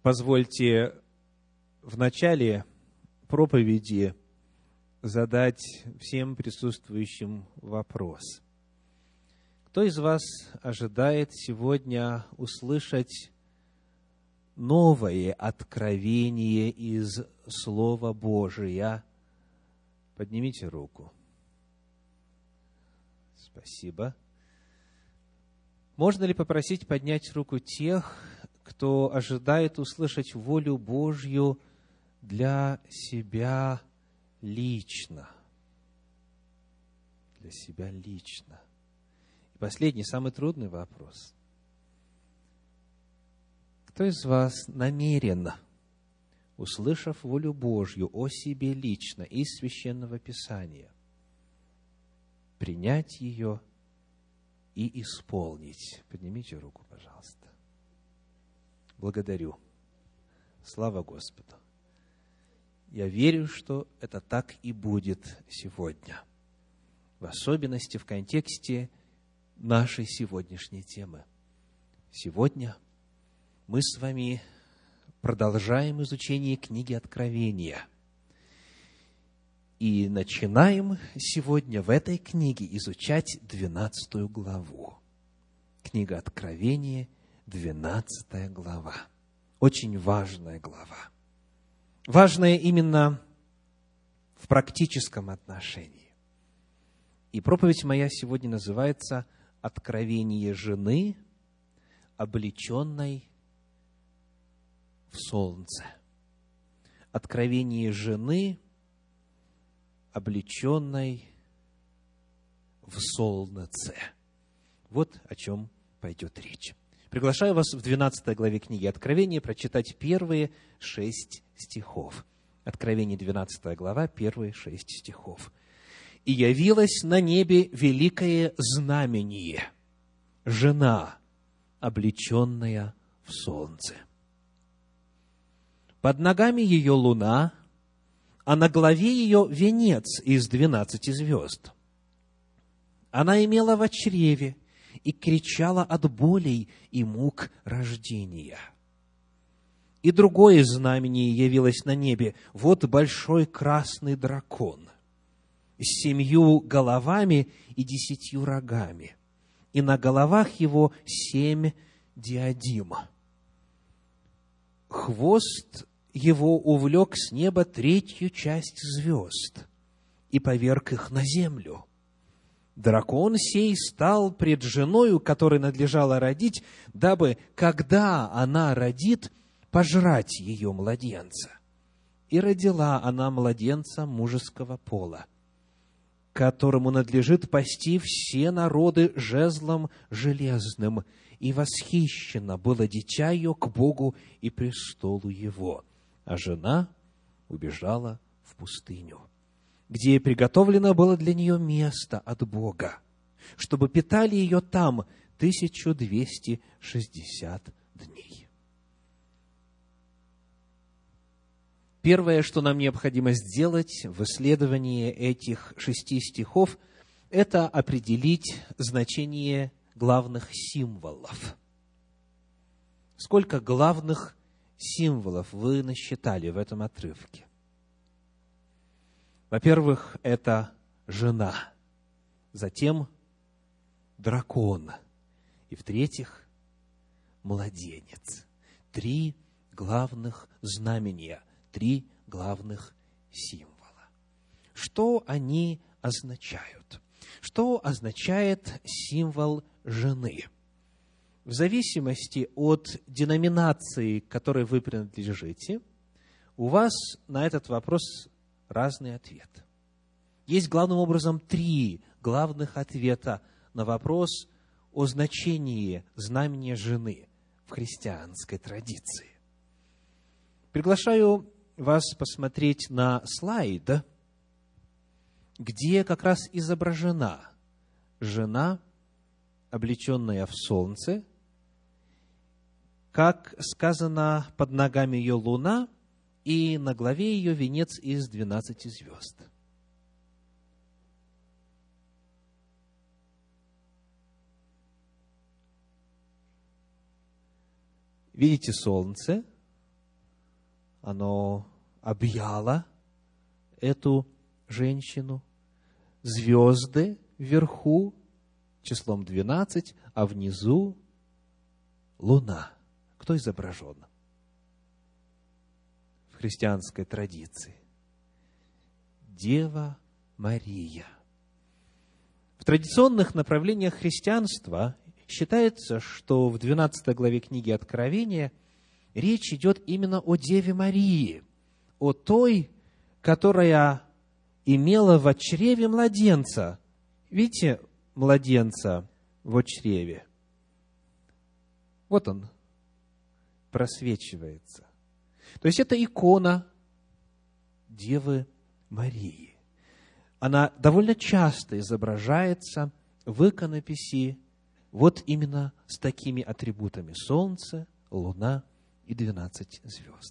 Позвольте в начале проповеди задать всем присутствующим вопрос. Кто из вас ожидает сегодня услышать новое откровение из Слова Божия? Поднимите руку. Спасибо. Можно ли попросить поднять руку тех, кто ожидает услышать волю Божью для себя лично? Для себя лично. И последний, самый трудный вопрос. Кто из вас намеренно, услышав волю Божью о себе лично из Священного Писания, принять ее и исполнить? Поднимите руку, пожалуйста. Благодарю. Слава Господу. Я верю, что это так и будет сегодня. В особенности в контексте нашей сегодняшней темы. Сегодня мы с вами продолжаем изучение книги Откровения. И начинаем сегодня в этой книге изучать 12 главу. Книга Откровения, 12 глава. Очень важная глава. Важная именно в практическом отношении. И проповедь моя сегодня называется «Откровение жены, облеченной в солнце». Откровение жены, облеченной в солнце. Вот о чем пойдет речь. Приглашаю вас в 12 главе книги Откровения прочитать первые 6 стихов. Откровение, 12 глава, первые 6 стихов. «И явилось на небе великое знамение, жена, облеченная в солнце. Под ногами ее луна, а на голове ее венец из 12 звезд. Она имела в чреве и кричала от болей и мук рождения. И другое знамение явилось на небе. Вот большой красный дракон с 7 головами и 10 рогами, и на головах его 7 диадим. Хвост его увлек с неба 3 часть звезд и поверг их на землю. Дракон сей стал пред женою, которой надлежало родить, дабы, когда она родит, пожрать ее младенца. И родила она младенца мужеского пола, которому надлежит пасти все народы жезлом железным, и восхищено было дитя ее к Богу и престолу его. А жена убежала в пустыню, где приготовлено было для нее место от Бога, чтобы питали ее там 1260 дней». Первое, что нам необходимо сделать в исследовании этих 6 стихов, это определить значение главных символов. Сколько главных символов вы насчитали в этом отрывке? Во-первых, это жена, затем дракон, и в-третьих, младенец. 3 главных знамения, 3 главных символа. Что они означают? Что означает символ жены? В зависимости от деноминации, к которой вы принадлежите, у вас на этот вопрос разный ответ. Есть главным образом 3 главных ответа на вопрос о значении знамения жены в христианской традиции. Приглашаю вас посмотреть на слайд, где как раз изображена жена, облеченная в солнце, как сказано, под ногами ее луна, и на главе ее венец из 12 звезд. Видите солнце, оно объяло эту женщину. Звезды вверху числом 12, а внизу луна. Кто изображен в христианской традиции? Дева Мария. В традиционных направлениях христианства считается, что в 12 главе книги Откровения речь идет именно о Деве Марии, о той, которая имела в чреве младенца. Видите младенца в чреве? Вот он просвечивается. То есть это икона Девы Марии. Она довольно часто изображается в иконописи вот именно с такими атрибутами: солнце, луна и 12 звезд.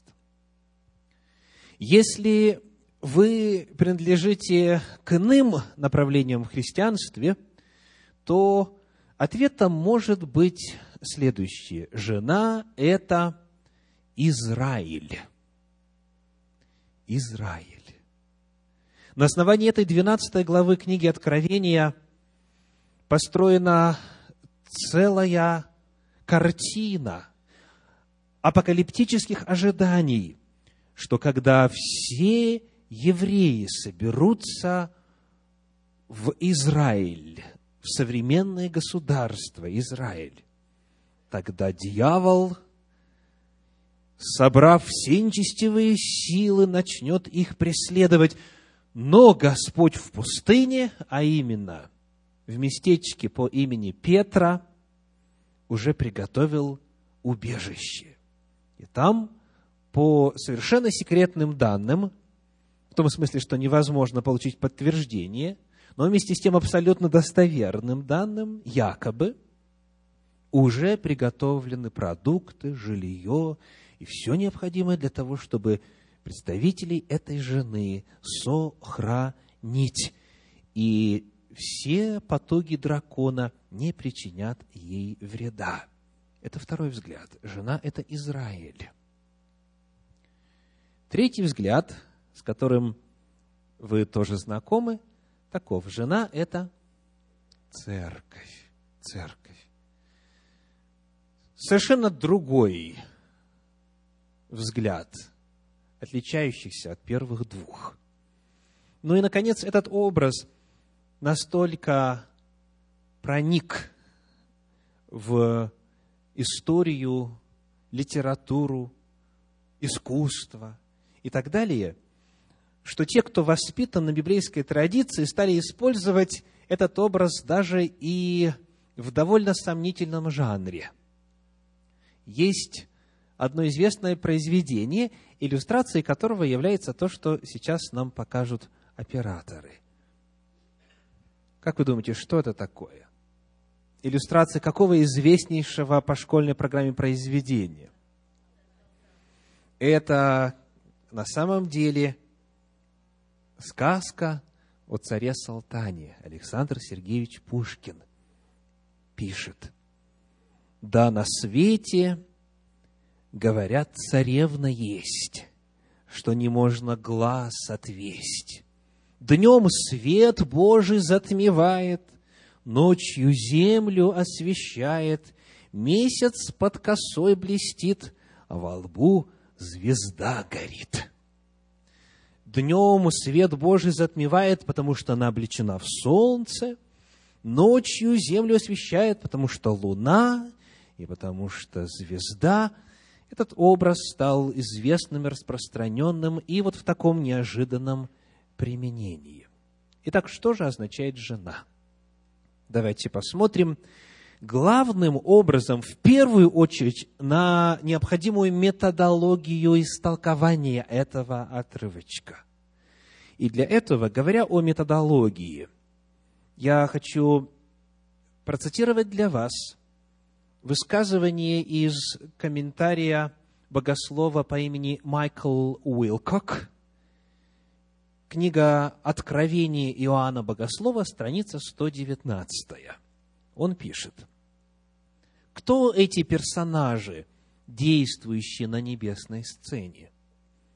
Если вы принадлежите к иным направлениям в христианстве, то ответом может быть следующее. Жена – это Израиль. Израиль. На основании этой 12 главы книги Откровения построена целая картина апокалиптических ожиданий, что когда все евреи соберутся в Израиль, в современное государство Израиль, тогда дьявол, собрав все нечестивые силы, начнет их преследовать. Но Господь в пустыне, а именно в местечке по имени Петра, уже приготовил убежище. И там, по совершенно секретным данным, в том смысле, что невозможно получить подтверждение, но вместе с тем абсолютно достоверным данным, якобы, уже приготовлены продукты, жилье и все необходимое для того, чтобы представителей этой жены сохранить. И все потуги дракона не причинят ей вреда. Это второй взгляд. Жена – это Израиль. Третий взгляд, с которым вы тоже знакомы, таков. Жена – это церковь. Церковь. Совершенно другой взгляд, отличающихся от первых двух. Ну и, наконец, этот образ настолько проник в историю, литературу, искусство и так далее, что те, кто воспитан на библейской традиции, стали использовать этот образ даже и в довольно сомнительном жанре. Есть одно известное произведение, иллюстрацией которого является то, что сейчас нам покажут операторы. Как вы думаете, что это такое? Иллюстрация какого известнейшего по школьной программе произведения? Это на самом деле сказка о царе Салтане. Александр Сергеевич Пушкин пишет: «Да на свете, говорят, царевна есть, что не можно глаз отвесть. Днем свет Божий затмевает, ночью землю освещает, месяц под косой блестит, а во лбу звезда горит». Днем свет Божий затмевает, потому что она облечена в солнце, ночью землю освещает, потому что луна и потому что звезда. Этот образ стал известным и распространенным и вот в таком неожиданном применении. Итак, что же означает жена? Давайте посмотрим главным образом, в первую очередь, на необходимую методологию истолкования этого отрывочка. И для этого, говоря о методологии, я хочу процитировать для вас высказывание из комментария богослова по имени Майкл Уилкок, книга «Откровение Иоанна Богослова», страница 119. Он пишет: «Кто эти персонажи, действующие на небесной сцене?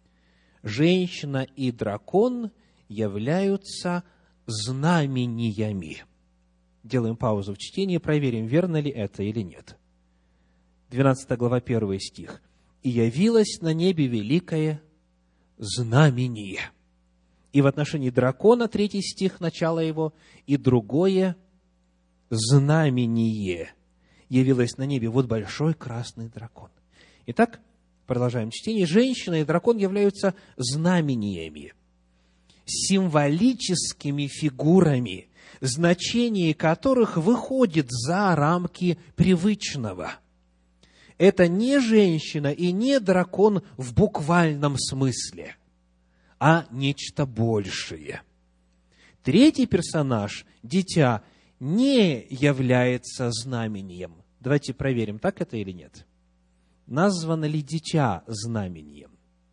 женщина и дракон являются знамениями. Делаем паузу в чтении, проверим, верно ли это или нет. 12 глава, 1 стих. «И явилось на небе великое знамение». И в отношении дракона, 3 стих, начало его, «и другое знамение явилось на небе». Вот большой красный дракон. Итак, продолжаем чтение. Женщина и дракон являются знамениями, символическими фигурами, значение которых выходит за рамки привычного. Это не женщина и не дракон в буквальном смысле, а нечто большее. Третий персонаж, дитя, не является знамением. Давайте проверим, так это или нет. Названо ли дитя знамением?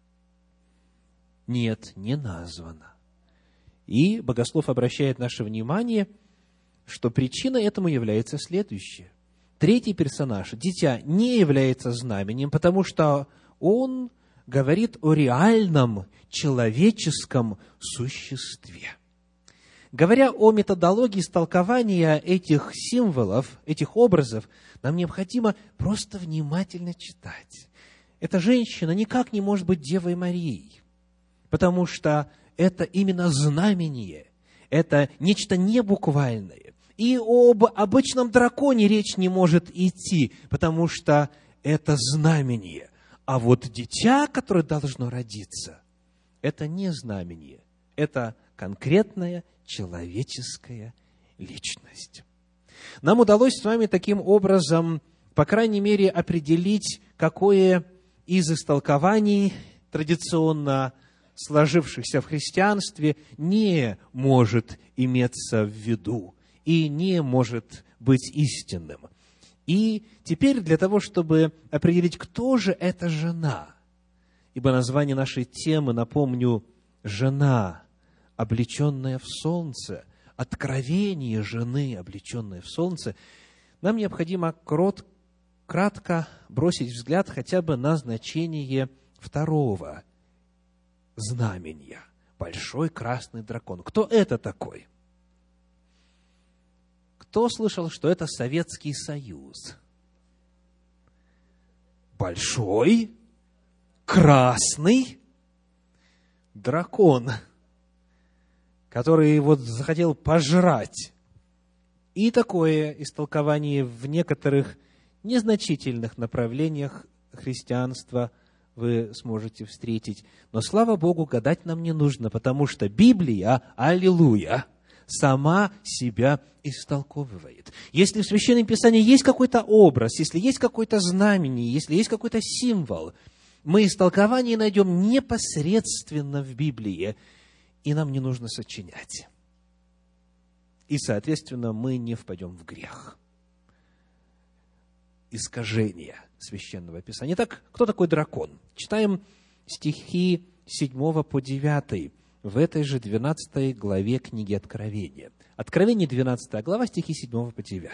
Нет, не названо. И богослов обращает наше внимание, что причина этому является следующая. Третий персонаж, дитя, не является знаменем, потому что он говорит о реальном человеческом существе. Говоря о методологии истолкования этих символов, этих образов, нам необходимо просто внимательно читать. Эта женщина никак не может быть Девой Марией, потому что это именно знамение, это нечто небуквальное. И об обычном драконе речь не может идти, потому что это знамение. А вот дитя, которое должно родиться, это не знамение, это конкретная человеческая личность. Нам удалось с вами таким образом, по крайней мере, определить, какое из истолкований традиционно сложившихся в христианстве не может иметься в виду и не может быть истинным. И теперь для того, чтобы определить, кто же эта жена, ибо название нашей темы, напомню, «Жена, облеченная в солнце», откровение жены, облеченной в солнце, нам необходимо кратко бросить взгляд хотя бы на значение второго знамения. Большой красный дракон. Кто это такой? Кто слышал, что это Советский Союз? Большой красный дракон, который вот захотел пожрать. И такое истолкование в некоторых незначительных направлениях христианства вы сможете встретить. Но, слава Богу, гадать нам не нужно, потому что Библия, аллилуйя, сама себя истолковывает. Если в Священном Писании есть какой-то образ, если есть какое-то знамение, если есть какой-то символ, мы истолкование найдем непосредственно в Библии, и нам не нужно сочинять. И, соответственно, мы не впадем в грех искажения Священного Писания. Итак, кто такой дракон? Читаем стихи 7 по 9 в этой же 12 главе книги Откровения. Откровение, 12 глава, стихи 7 по 9.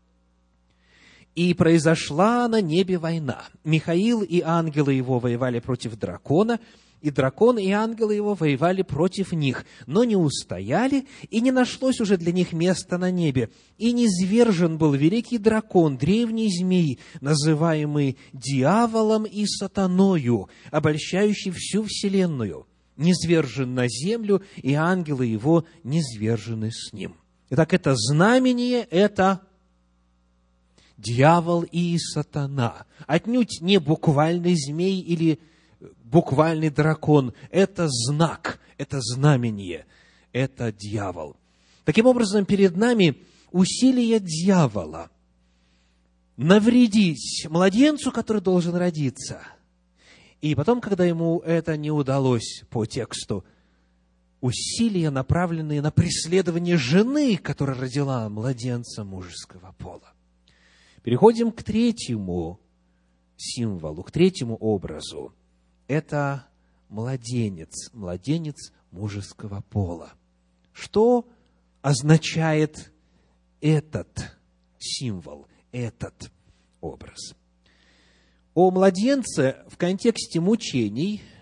«И произошла на небе война. Михаил и ангелы его воевали против дракона, и дракон и ангелы его воевали против них, но не устояли, и не нашлось уже для них места на небе. И низвержен был великий дракон, древний змей, называемый дьяволом и сатаною, обольщающий всю вселенную, низвержен на землю, и ангелы его низвержены с ним». Итак, это знамение, это дьявол и сатана. Отнюдь не буквальный змей или буквальный дракон. Это знак, это знамение, это дьявол. Таким образом, перед нами усилие дьявола навредить младенцу, который должен родиться. И потом, когда ему это не удалось по тексту, усилия, направленные на преследование жены, которая родила младенца мужеского пола. Переходим к третьему символу, к третьему образу. Это младенец, младенец мужеского пола. Что означает этот символ, этот образ? О младенце в контексте мучений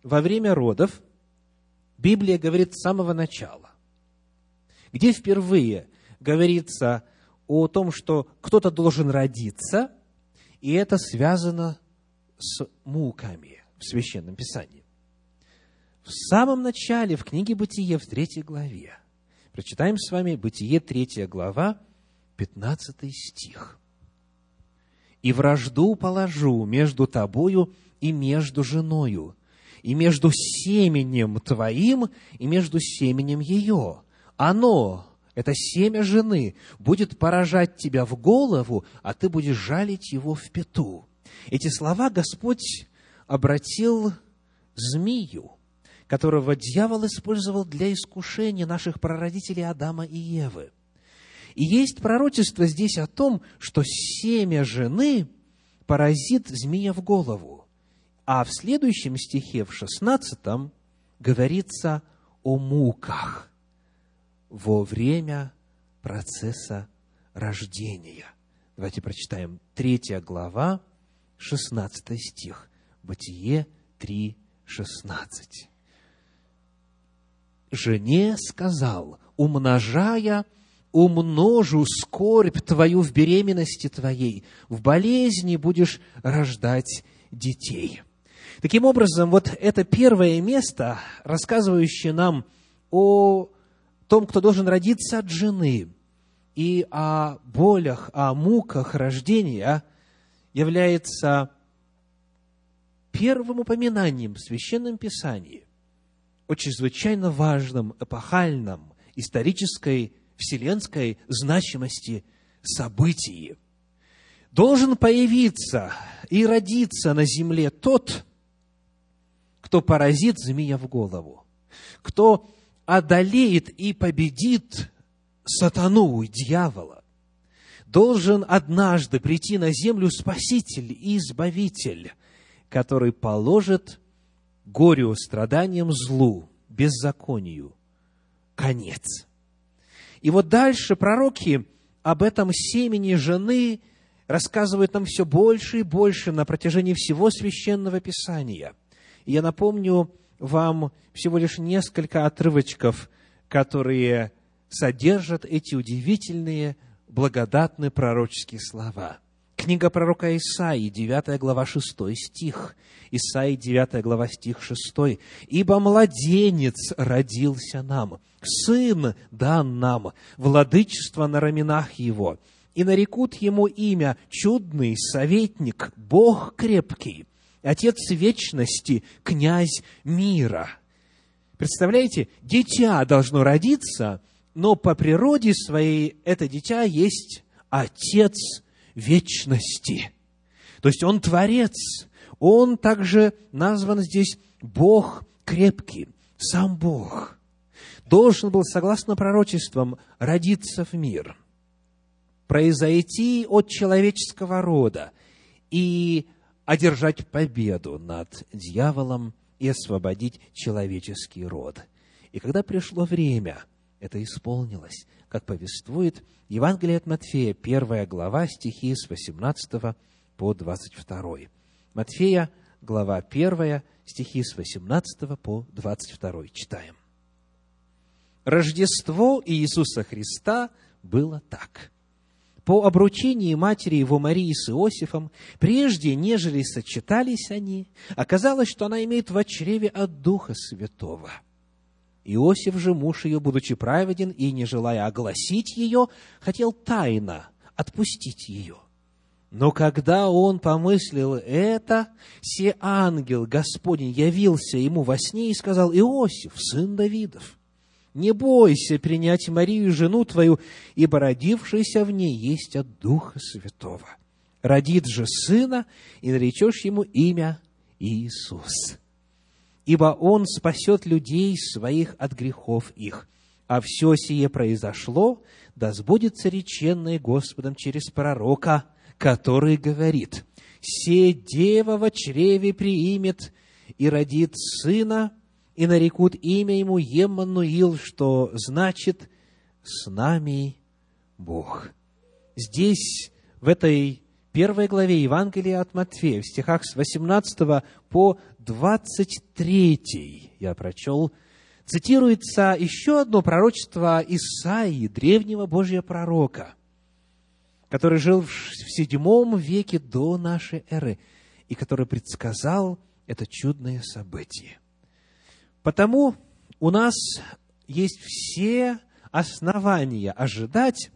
во время родов Библия говорит с самого начала, где впервые говорится о том, что кто-то должен родиться, и это связано с муками в Священном Писании. В самом начале, в книге Бытие, в 3 главе, прочитаем с вами Бытие, 3 глава, 15 стих. «И вражду положу между тобою и между женою, и между семенем твоим, и между семенем ее. Оно, это семя жены, будет поражать тебя в голову, а ты будешь жалить его в пяту». Эти слова Господь обратил змею, которого дьявол использовал для искушения наших прародителей Адама и Евы. И есть пророчество здесь о том, что семя жены поразит змея в голову. А в следующем стихе, в 16, говорится о муках во время процесса рождения. Давайте прочитаем 3 глава, 16 стих. Бытие 3:16. «Жене сказал: умножая, умножу скорбь твою в беременности твоей, в болезни будешь рождать детей». Таким образом, вот это первое место, рассказывающее нам о том, кто должен родиться от жены, и о болях, о муках рождения, является первым упоминанием в Священном Писании о чрезвычайно важном, эпохальном, исторической, вселенской значимости событии. Должен появиться и родиться на земле тот, кто поразит змея в голову, кто одолеет и победит сатану, дьявола. Должен однажды прийти на землю Спаситель и Избавитель, который положит горю, страданиям, злу, беззаконию конец. И вот дальше пророки об этом семени жены рассказывают нам все больше и больше на протяжении всего Священного Писания. И я напомню вам всего лишь несколько отрывочков, которые содержат эти удивительные, благодатные пророческие слова. Книга пророка Исаии, 9 глава, 6 стих. Исаии, 9 глава, стих 6. «Ибо младенец родился нам, сын дан нам, владычество на раменах его, и нарекут ему имя Чудный, Советник, Бог крепкий, Отец вечности, Князь мира». Представляете, дитя должно родиться, но по природе своей это дитя есть Отец вечности. То есть Он Творец. Он также назван здесь Бог крепкий, сам Бог. Должен был, согласно пророчествам, родиться в мир, произойти от человеческого рода и одержать победу над дьяволом и освободить человеческий род. И когда пришло время, это исполнилось, как повествует Евангелие от Матфея, 1 глава, стихи с 18 по 22. Матфея, глава 1, стихи с 18 по 22. Читаем. Рождество Иисуса Христа было так. По обручении матери его Марии с Иосифом, прежде нежели сочетались они, оказалось, что она имеет в чреве от Духа Святого. Иосиф же, муж ее, будучи праведен и не желая огласить ее, хотел тайно отпустить ее. Но когда он помыслил это, се ангел Господень явился ему во сне и сказал: «Иосиф, сын Давидов, не бойся принять Марию, жену твою, ибо родившийся в ней есть от Духа Святого. Родит же сына, и наречешь ему имя Иисус. Ибо он спасет людей своих от грехов их. А все сие произошло, да сбудется реченное Господом через пророка, который говорит: «Се дева во чреве приимет и родит сына, и нарекут имя ему Еммануил», что значит «с нами Бог». Здесь, в этой первой главе Евангелия от Матфея, в стихах с 18 по 23, я прочел, цитируется еще одно пророчество Исаии, древнего Божьего пророка, который жил в VII веке до нашей эры и который предсказал это чудное событие. Потому у нас есть все основания ожидать,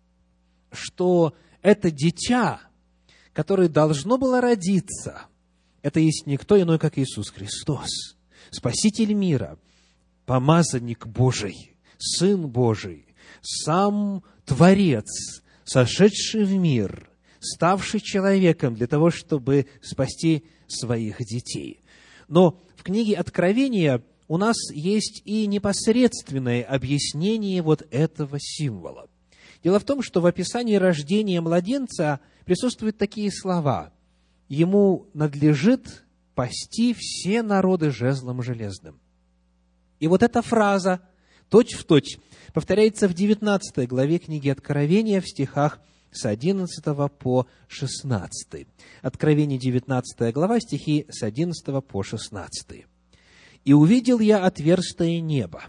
что это дитя, которое должно было родиться, это есть никто иной, как Иисус Христос, Спаситель мира, помазанник Божий, Сын Божий, сам Творец, сошедший в мир, ставший человеком для того, чтобы спасти своих детей. Но в книге Откровения у нас есть и непосредственное объяснение вот этого символа. Дело в том, что в описании рождения младенца присутствуют такие слова: «Ему надлежит пасти все народы жезлом железным». И вот эта фраза точь-в-точь повторяется в 19 главе книги Откровения в стихах с 11 по 16. Откровение, 19 глава, стихи с 11 по 16. «И увидел я отверстие неба,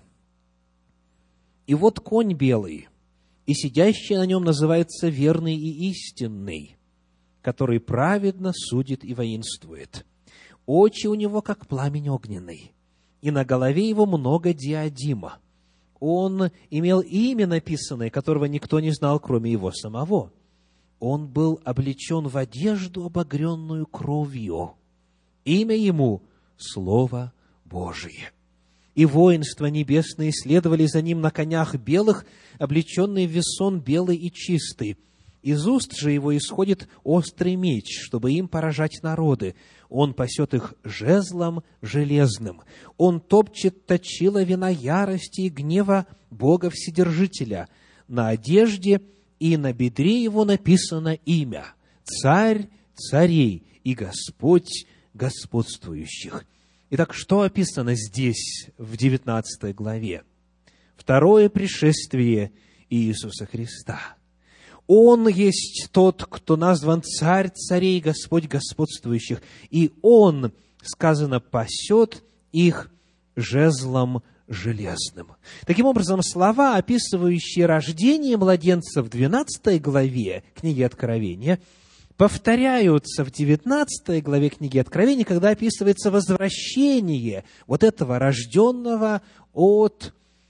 и вот конь белый, и сидящий на нем называется верный и истинный, который праведно судит и воинствует. Очи у него, как пламень огненный, и на голове его много диадима. Он имел имя написанное, которого никто не знал, кроме его самого. Он был облечен в одежду, обогренную кровью. Имя ему — Слово Божие. И воинства небесные следовали за ним на конях белых, облеченные в весон белый и чистый. Из уст же его исходит острый меч, чтобы им поражать народы. Он пасет их жезлом железным. Он топчет точила вина ярости и гнева Бога Вседержителя. На одежде и на бедре его написано имя: Царь царей и Господь господствующих. Итак, что описано здесь, в 19 главе? Второе пришествие Иисуса Христа. Он есть тот, кто назван Царь царей, Господь господствующих, и Он, сказано, пасет их жезлом железным. Таким образом, слова, описывающие рождение младенца в 12 главе книги Откровения, повторяются в 19 главе книги Откровения, когда описывается возвращение вот этого рожденного от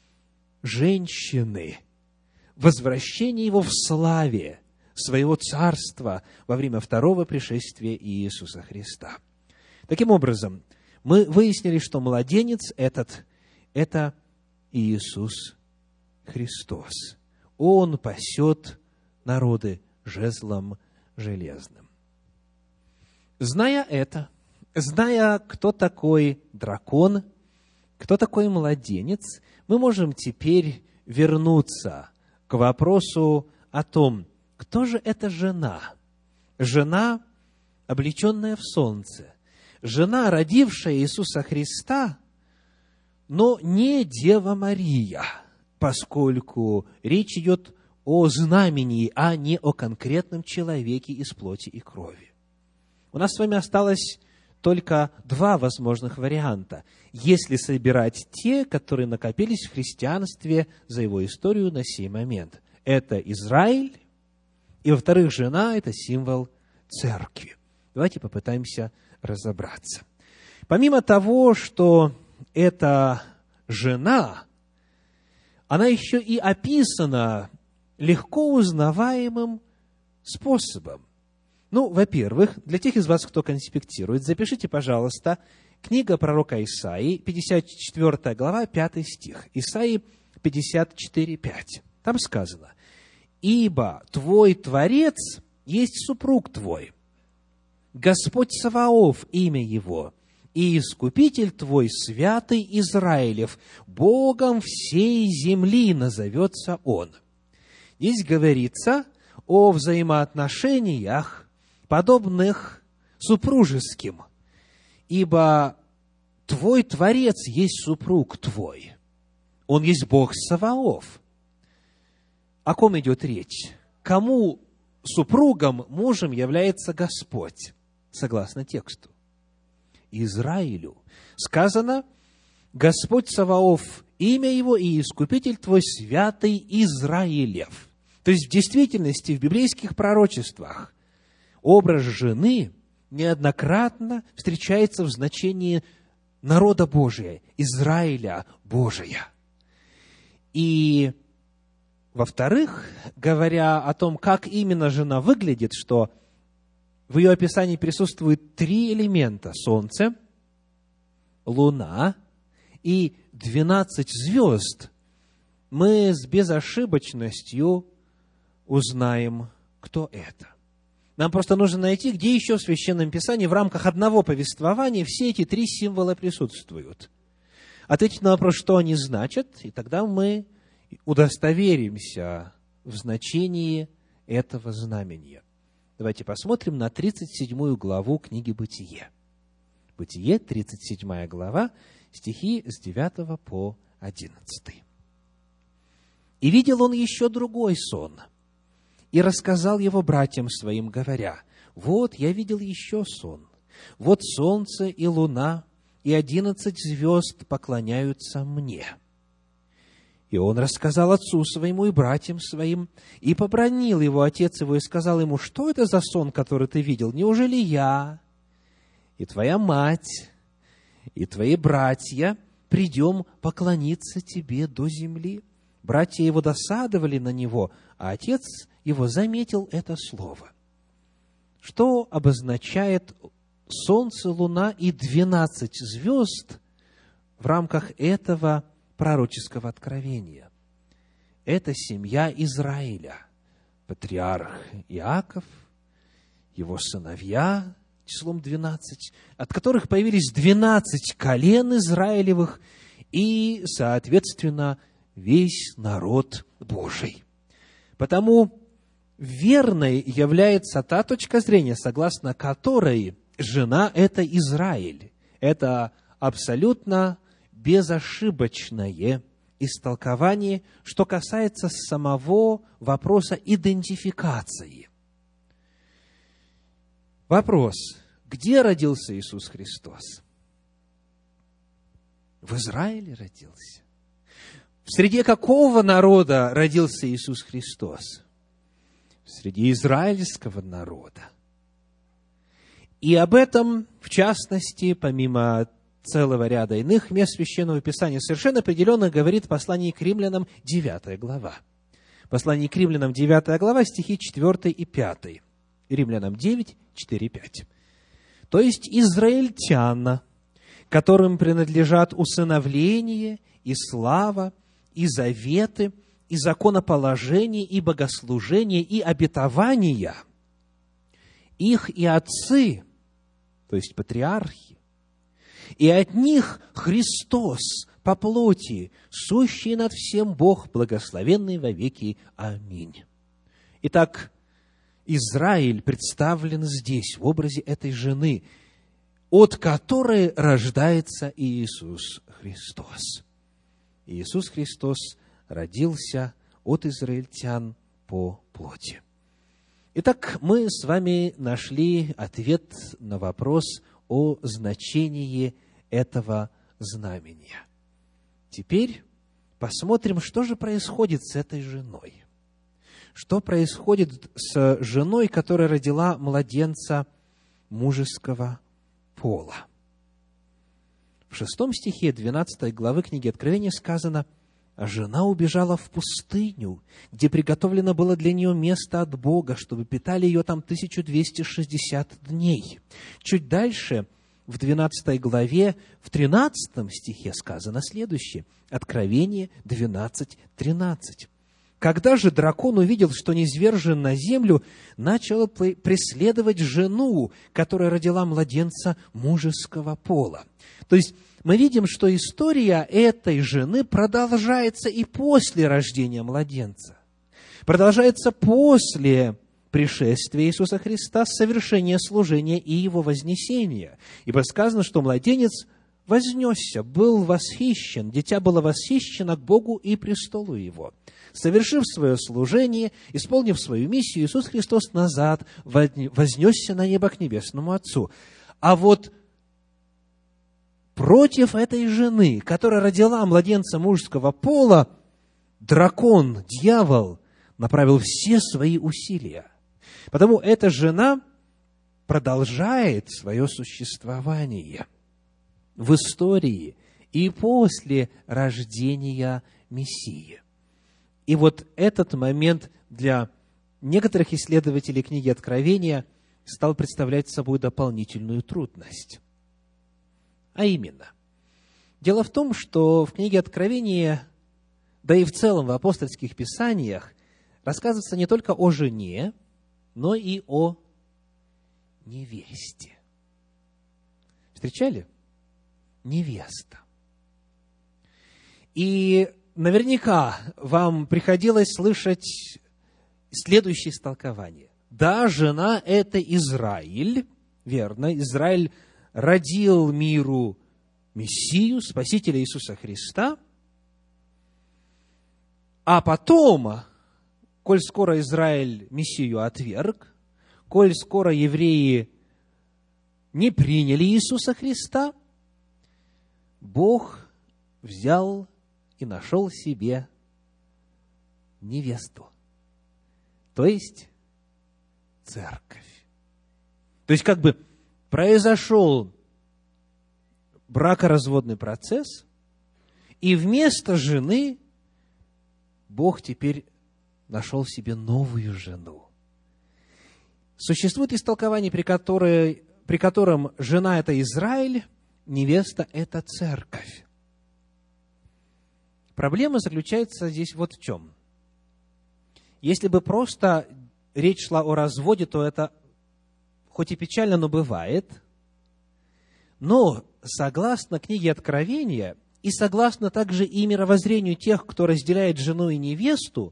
женщины, возвращение его в славе своего царства во время второго пришествия Иисуса Христа. Таким образом, мы выяснили, что младенец этот – это Иисус Христос. Он пасет народы жезлом железным. Зная это, зная, кто такой дракон, кто такой младенец, мы можем теперь вернуться к вопросу о том, кто же эта жена? Жена, облеченная в солнце. Жена, родившая Иисуса Христа, но не Дева Мария, поскольку речь идет о знамении, а не о конкретном человеке из плоти и крови. У нас с вами осталось только два возможных варианта, если собирать те, которые накопились в христианстве за его историю на сей момент. Это Израиль, и, во-вторых, жена – это символ церкви. Давайте попытаемся разобраться. Помимо того, что эта жена, она еще и описана легко узнаваемым способом. Ну, во-первых, для тех из вас, кто конспектирует, запишите, пожалуйста, книга пророка Исаии, 54 глава, 5 стих. Исаии 54, 5. Там сказано: «Ибо твой Творец есть супруг твой, Господь Саваоф имя его, и Искупитель твой, святый Израилев, Богом всей земли назовется Он». Здесь говорится о взаимоотношениях, подобных супружеским. «Ибо твой Творец есть супруг твой». Он есть Бог Саваоф. О ком идет речь? Кому супругом, мужем является Господь, согласно тексту. Израилю сказано: Господь Саваоф, имя его, и Искупитель твой, святый Израилев. То есть, в действительности, в библейских пророчествах образ жены неоднократно встречается в значении народа Божия, Израиля Божия. И, во-вторых, говоря о том, как именно жена выглядит, что в ее описании присутствуют 3 элемента: солнце, луна и 12 звезд, мы с безошибочностью узнаем, кто это. Нам просто нужно найти, где еще в Священном Писании в рамках одного повествования все эти 3 символа присутствуют. Ответить на вопрос, что они значат, и тогда мы удостоверимся в значении этого знамения. Давайте посмотрим на 37 главу книги «Бытие». Бытие, 37 глава, стихи с 9 по 11. «И видел он еще другой сон, и рассказал его братьям своим, говоря: вот, я видел еще сон. Вот солнце и луна и 11 звезд поклоняются мне. И он рассказал отцу своему и братьям своим, и побранил его отец его, и сказал ему: что это за сон, который ты видел? Неужели я и твоя мать и твои братья придем поклониться тебе до земли? Братья его досадовали на него, а отец его заметил это слово». Что обозначает солнце, луна и 12 звезд в рамках этого пророческого откровения? Это семья Израиля, патриарх Иаков, его сыновья числом 12, от которых появились 12 колен Израилевых и, соответственно, весь народ Божий. Потому верной является та точка зрения, согласно которой жена – это Израиль. Это абсолютно безошибочное истолкование, что касается самого вопроса идентификации. Вопрос: где родился Иисус Христос? В Израиле родился. В среде какого народа родился Иисус Христос? Среди израильского народа. И об этом, в частности, помимо целого ряда иных мест Священного Писания, совершенно определенно говорит послание к римлянам 9 глава. Послание к римлянам 9 глава, стихи 4 и 5. Римлянам 9, 4, 5. То есть израильтян, которым принадлежат усыновление и слава, и заветы, и законоположение, и богослужение, и обетования, их и отцы, то есть патриархи, и от них Христос по плоти, сущий над всем Бог, благословенный во веки. Аминь. Итак, Израиль представлен здесь в образе этой жены, от которой рождается Иисус Христос. Иисус Христос родился от израильтян по плоти. Итак, мы с вами нашли ответ на вопрос о значении этого знамения. Теперь посмотрим, что же происходит с этой женой. Что происходит с женой, которая родила младенца мужеского пола? В 6 стихе 12 главы книги Откровения сказано: «А жена убежала в пустыню, где приготовлено было для нее место от Бога, чтобы питали ее там 1260 дней». Чуть дальше, в 12 главе, в 13 стихе сказано следующее. Откровение 12:13. «Когда же дракон увидел, что низвержен на землю, начал преследовать жену, которая родила младенца мужеского пола». То есть, мы видим, что история этой жены продолжается и после рождения младенца. Продолжается после пришествия Иисуса Христа, совершения служения и Его вознесения. Ибо сказано, что младенец вознесся, был восхищен, дитя было восхищено к Богу и престолу Его. Совершив свое служение, исполнив свою миссию, Иисус Христос назад вознесся на небо к небесному Отцу. А вот против этой жены, которая родила младенца мужского пола, дракон, дьявол, направил все свои усилия. Потому эта жена продолжает свое существование в истории и после рождения Мессии. И вот этот момент для некоторых исследователей книги Откровения стал представлять собой дополнительную трудность. А именно, дело в том, что в книге Откровения, да и в целом в апостольских писаниях, рассказывается не только о жене, но и о невесте. Встречали? Невеста. И наверняка вам приходилось слышать следующее истолкование. Да, жена – это Израиль, верно, Израиль родил миру Мессию, Спасителя Иисуса Христа, а потом, коль скоро Израиль Мессию отверг, коль скоро евреи не приняли Иисуса Христа, Бог взял и нашел себе невесту, то есть церковь. То есть, как бы произошел бракоразводный процесс, и вместо жены Бог теперь нашел себе новую жену. Существует истолкование, при котором жена – это Израиль, невеста – это церковь. Проблема заключается здесь вот в чем. Если бы просто речь шла о разводе, то это хоть и печально, но бывает. Но согласно книге Откровения и согласно также и мировоззрению тех, кто разделяет жену и невесту,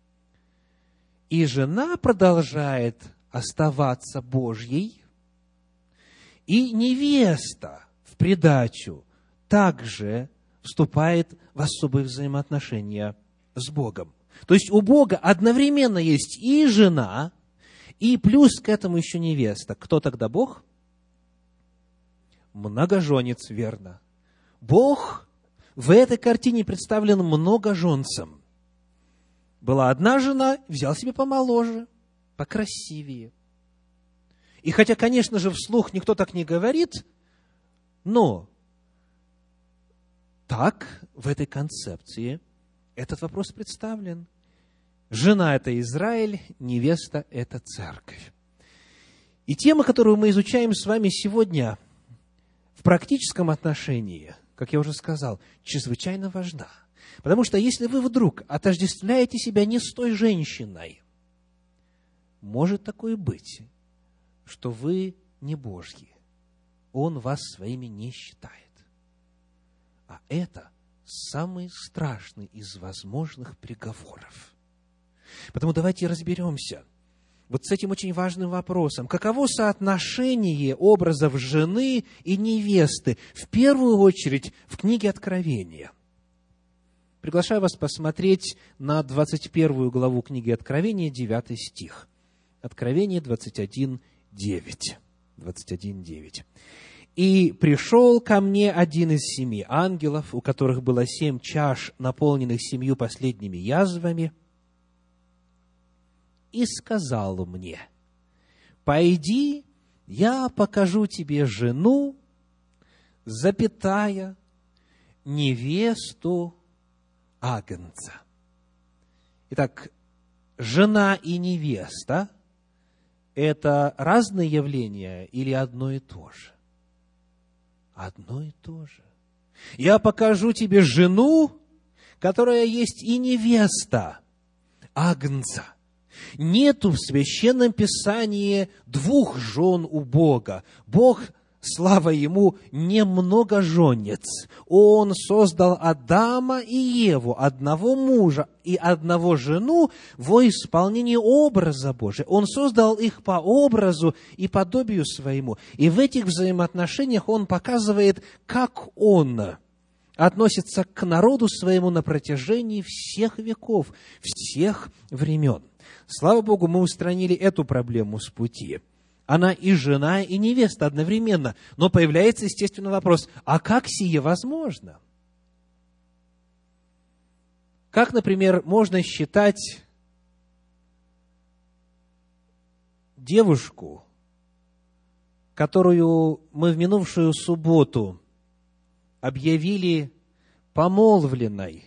и жена продолжает оставаться Божьей, и невеста в придачу также вступает в особые взаимоотношения с Богом. То есть у Бога одновременно есть и жена, и плюс к этому еще невеста. Кто тогда Бог? Многоженец, верно. Бог в этой картине представлен многоженцем. Была одна жена, взял себе помоложе, покрасивее. И хотя, конечно же, вслух никто так не говорит, но так в этой концепции этот вопрос представлен. Жена – это Израиль, невеста – это церковь. И тема, которую мы изучаем с вами сегодня в практическом отношении, как я уже сказал, чрезвычайно важна. Потому что если вы вдруг отождествляете себя не с той женщиной, может такое быть, что вы не Божьи. Он вас своими не считает. А это самый страшный из возможных приговоров. Потому давайте разберемся вот с этим очень важным вопросом. Каково соотношение образов жены и невесты, в первую очередь, в книге Откровения? Приглашаю вас посмотреть на 21 главу книги Откровения, 9 стих. Откровение 21:9. 21:9. «И пришел ко мне один из 7 ангелов, у которых было 7 чаш, наполненных 7 последними язвами, и сказал мне: пойди, я покажу тебе жену, запятая, невесту Агнца». Итак, жена и невеста – это разные явления или одно и то же? Одно и то же. Я покажу тебе жену, которая есть и невеста Агнца. Нету в Священном Писании 2 жен у Бога. Бог слава Ему, не многоженец. Он создал Адама и Еву, одного мужа и одного жену, во исполнении образа Божия. Он создал их по образу и подобию своему. И в этих взаимоотношениях Он показывает, как Он относится к народу своему на протяжении всех веков, всех времен. Слава Богу, мы устранили эту проблему с пути. Она и жена, и невеста одновременно. Но появляется, естественно, вопрос, а как сие возможно? Как, например, можно считать девушку, которую мы в минувшую субботу объявили помолвленной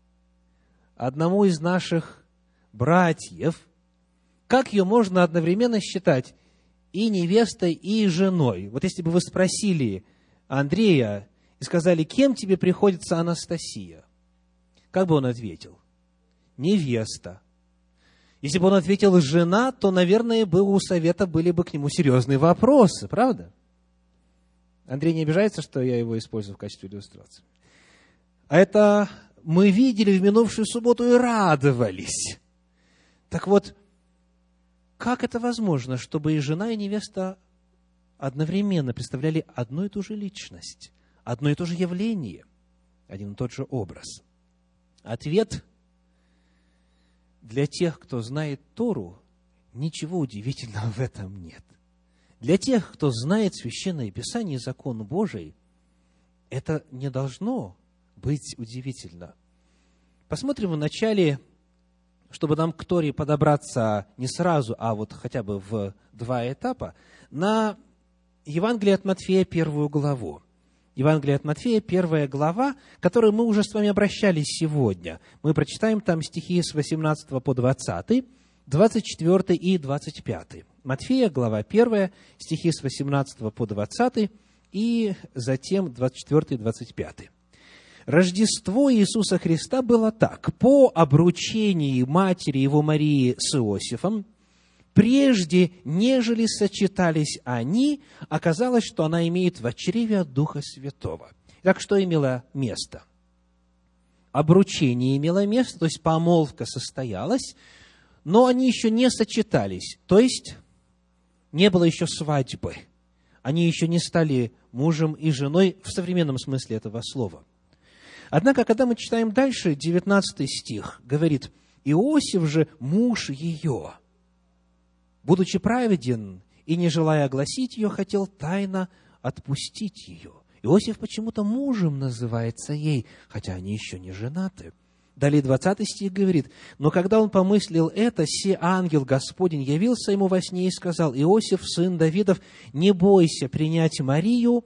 одному из наших братьев, как ее можно одновременно считать и невестой, и женой? Вот если бы вы спросили Андрея и сказали, кем тебе приходится Анастасия, как бы он ответил? Невеста. Если бы он ответил жена, то, наверное, у совета были бы к нему серьезные вопросы, правда? Андрей не обижается, что я его использую в качестве иллюстрации? А это мы видели в минувшую субботу и радовались. Так вот, как это возможно, чтобы и жена, и невеста одновременно представляли одну и ту же личность, одно и то же явление, один и тот же образ? Ответ: для тех, кто знает Тору, ничего удивительного в этом нет. Для тех, кто знает Священное Писание и закон Божий, это не должно быть удивительно. Посмотрим вначале, чтобы нам к Торе подобраться не сразу, а вот хотя бы в два этапа, на Евангелие от Матфея, 1 главу. Евангелие от Матфея, 1 глава, к которой мы уже с вами обращались сегодня. Мы прочитаем там стихи с 18 по 20, 24 и 25. Матфея, глава 1, стихи с 18 по 20 и затем 24 и 25. Рождество Иисуса Христа было так. По обручении матери его Марии с Иосифом, прежде, нежели сочетались они, оказалось, что она имеет в чреве от Духа Святого. Итак, что имело место? Обручение имело место, то есть помолвка состоялась, но они еще не сочетались, то есть не было еще свадьбы. Они еще не стали мужем и женой в современном смысле этого слова. Однако, когда мы читаем дальше, 19 стих говорит: «Иосиф же муж ее, будучи праведен и не желая огласить ее, хотел тайно отпустить ее». Иосиф почему-то мужем называется ей, хотя они еще не женаты. Далее 20 стих говорит: «Но когда он помыслил это, се ангел Господень явился ему во сне и сказал: Иосиф, сын Давидов, не бойся принять Марию,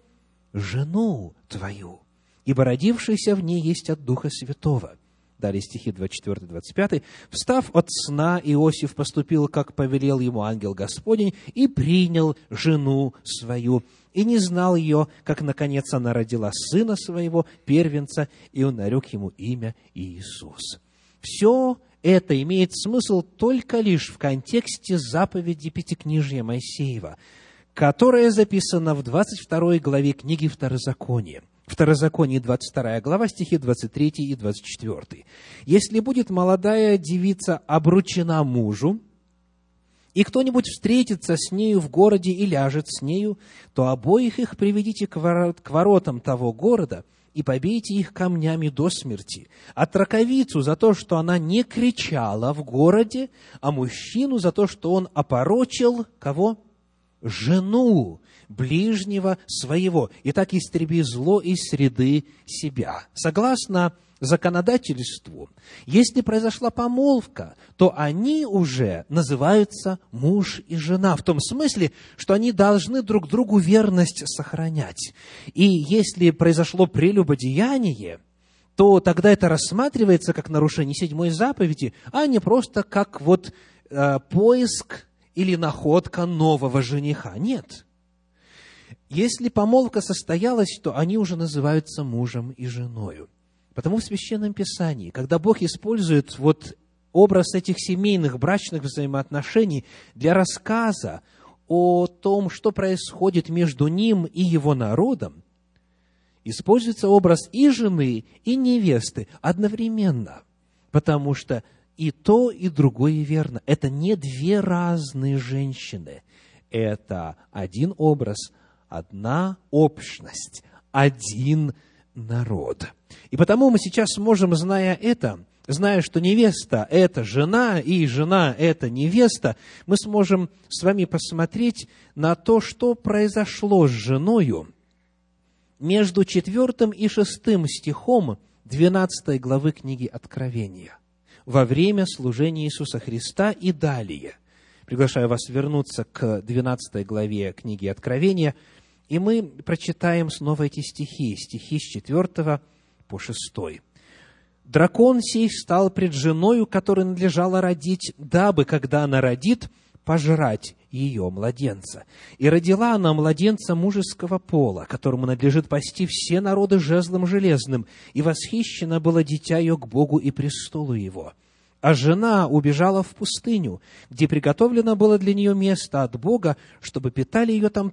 жену твою, ибо родившийся в ней есть от Духа Святого». Далее стихи 24-25. «Встав от сна, Иосиф поступил, как повелел ему ангел Господень, и принял жену свою, и не знал ее, как, наконец, она родила сына своего, первенца, и он нарек ему имя Иисус». Все это имеет смысл только лишь в контексте заповеди Пятикнижия Моисеева, которая записана в 22 главе книги Второзакония. Второзаконие, 22 глава, стихи 23 и 24. «Если будет молодая девица обручена мужу, и кто-нибудь встретится с нею в городе и ляжет с нею, то обоих их приведите к воротам того города и побейте их камнями до смерти. А траковицу за то, что она не кричала в городе, а мужчину за то, что он опорочил кого? Жену ближнего своего. И так истреби зло из среды себя». Согласно законодательству, если произошла помолвка, то они уже называются муж и жена, в том смысле, что они должны друг другу верность сохранять. И если произошло прелюбодеяние, то тогда это рассматривается как нарушение 7 заповеди, а не просто как поиск или находка нового жениха. Нет. Если помолвка состоялась, то они уже называются мужем и женою. Потому в Священном Писании, когда Бог использует образ этих семейных, брачных взаимоотношений для рассказа о том, что происходит между ним и его народом, используется образ и жены, и невесты одновременно, потому что и то, и другое верно. Это не две разные женщины. Это один образ, одна общность, один народ. И потому мы сейчас можем, зная это, зная, что невеста – это жена, и жена – это невеста, мы сможем с вами посмотреть на то, что произошло с женою между 4 и 6 стихом 12 главы книги Откровения во время служения Иисуса Христа и далее. Приглашаю вас вернуться к 12 главе книги Откровения, и мы прочитаем снова эти стихи с 4 по 6. «Дракон сей встал пред женою, которой надлежало родить, дабы, когда она родит, пожрать ее младенца. И родила она младенца мужеского пола, которому надлежит пасти все народы жезлом железным, и восхищено было дитя ее к Богу и престолу его. А жена убежала в пустыню, где приготовлено было для нее место от Бога, чтобы питали ее там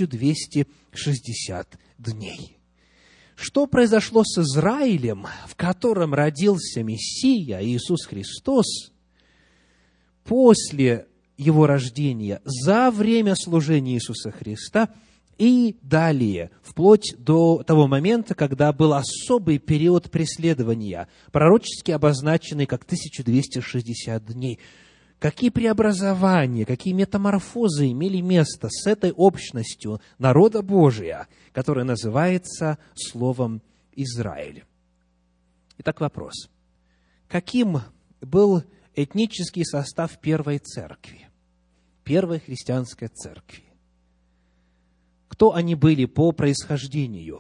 1260 дней». Что произошло с Израилем, в котором родился Мессия, Иисус Христос, после Его рождения, за время служения Иисуса Христа и далее, вплоть до того момента, когда был особый период преследования, пророчески обозначенный как 1260 дней. Какие преобразования, какие метаморфозы имели место с этой общностью народа Божия, которая называется словом Израиль? Итак, вопрос. Каким был этнический состав первой церкви, первой христианской церкви? Кто они были по происхождению?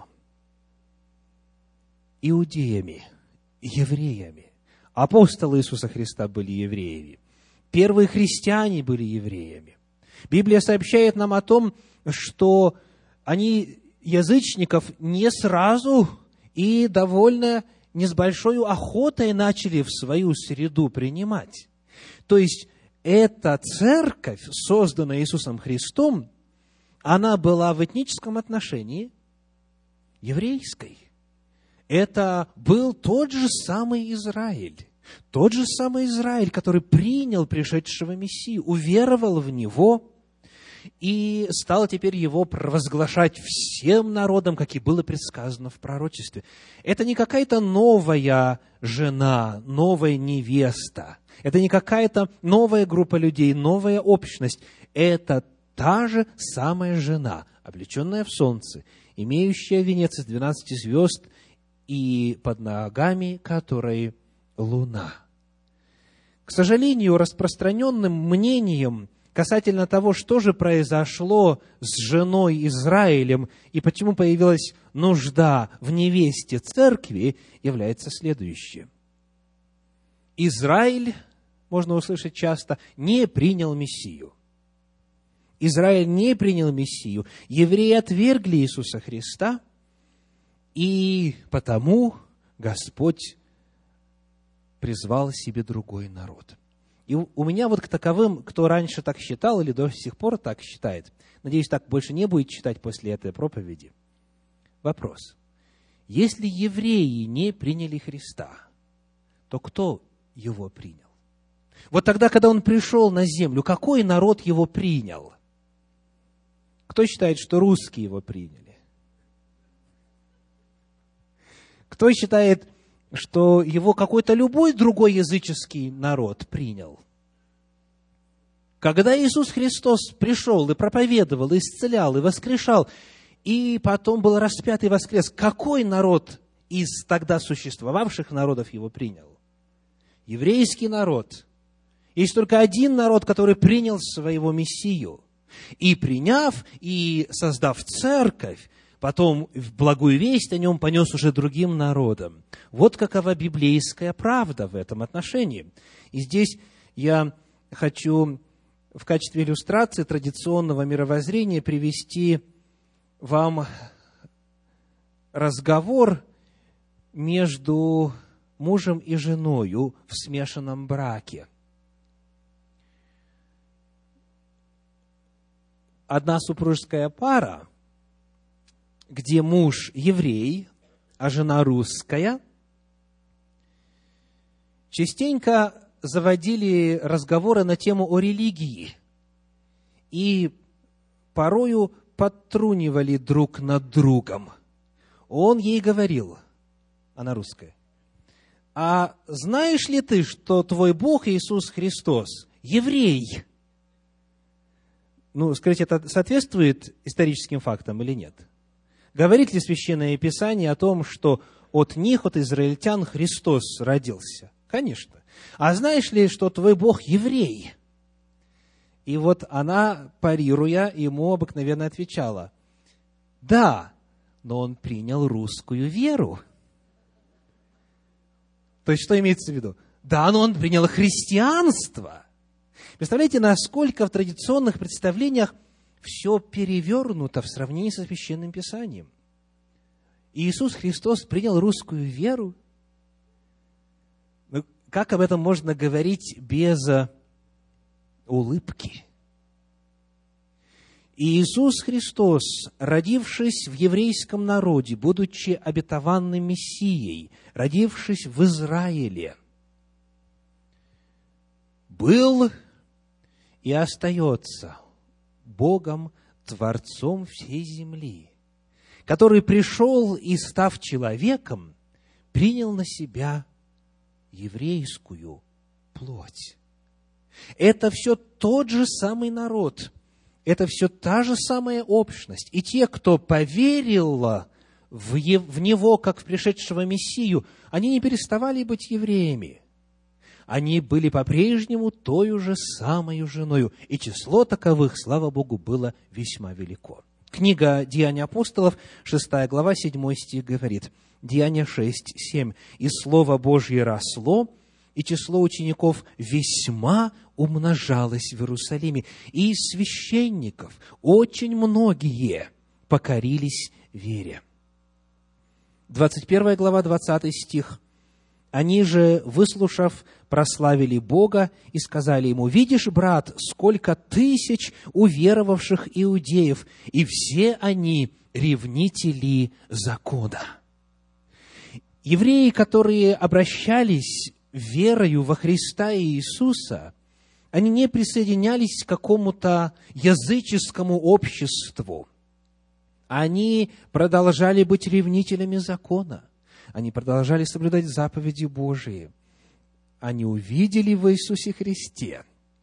Иудеями, евреями. Апостолы Иисуса Христа были евреями. Первые христиане были евреями. Библия сообщает нам о том, что они язычников не сразу и довольно не с большой охотой начали в свою среду принимать. То есть, эта церковь, созданная Иисусом Христом, она была в этническом отношении еврейской. Это был тот же самый Израиль. Тот же самый Израиль, который принял пришедшего Мессию, уверовал в Него и стал теперь Его провозглашать всем народам, как и было предсказано в пророчестве. Это не какая-то новая жена, новая невеста. Это не какая-то новая группа людей, новая общность. Это та же самая жена, облеченная в солнце, имеющая венец из 12 звезд и под ногами которой луна. К сожалению, распространенным мнением касательно того, что же произошло с женой Израилем и почему появилась нужда в невесте церкви, является следующее. Израиль, можно услышать часто, не принял Мессию. Израиль не принял Мессию. Евреи отвергли Иисуса Христа, и потому Господь призвал себе другой народ. И у меня вот к таковым, кто раньше так считал или до сих пор так считает, надеюсь, так больше не будет считать после этой проповеди, вопрос. Если евреи не приняли Христа, то кто его принял? Вот тогда, когда он пришел на землю, какой народ его принял? Кто считает, что русские его приняли? Кто считает, что его какой-то любой другой языческий народ принял? Когда Иисус Христос пришел и проповедовал, и исцелял, и воскрешал, и потом был распят и воскрес, какой народ из тогда существовавших народов его принял? Еврейский народ. Есть только один народ, который принял своего Мессию. И приняв, и создав церковь, потом в благую весть о нем понес уже другим народам. Вот какова библейская правда в этом отношении. И здесь я хочу в качестве иллюстрации традиционного мировоззрения привести вам разговор между мужем и женою в смешанном браке. одна супружеская пара, где муж еврей, а жена русская, частенько заводили разговоры на тему о религии и порою подтрунивали друг над другом. Он ей говорил, она русская: а знаешь ли ты, что твой Бог Иисус Христос еврей? Скажите, это соответствует историческим фактам или нет? Говорит ли Священное Писание о том, что от них, от израильтян, Христос родился? Конечно. А знаешь ли, что твой Бог еврей? И вот она, парируя, ему обыкновенно отвечала: да, но он принял русскую веру. То есть, что имеется в виду? Да, но он принял христианство. Представляете, насколько в традиционных представлениях все перевернуто в сравнении со Священным Писанием. Иисус Христос принял русскую веру. Как об этом можно говорить без улыбки? Иисус Христос, родившись в еврейском народе, будучи обетованным Мессией, родившись в Израиле, был и остается Богом, Творцом всей земли, который пришел и, став человеком, принял на себя еврейскую плоть. Это все тот же самый народ, это все та же самая общность. И те, кто поверил в Него, как в пришедшего Мессию, они не переставали быть евреями. Они были по-прежнему тою же самою женою, и число таковых, слава Богу, было весьма велико. Книга «Деяния апостолов», 6 глава, 7 стих говорит, Деяния 6, 7. «И Слово Божье росло, и число учеников весьма умножалось в Иерусалиме, и из священников очень многие покорились вере». 21 глава, 20 стих. «Они же, выслушав, прославили Бога и сказали ему: видишь, брат, сколько тысяч уверовавших иудеев, и все они ревнители закона». Евреи, которые обращались верою во Христа и Иисуса, они не присоединялись к какому-то языческому обществу. Они продолжали быть ревнителями закона. Они продолжали соблюдать заповеди Божии. Они увидели в Иисусе Христе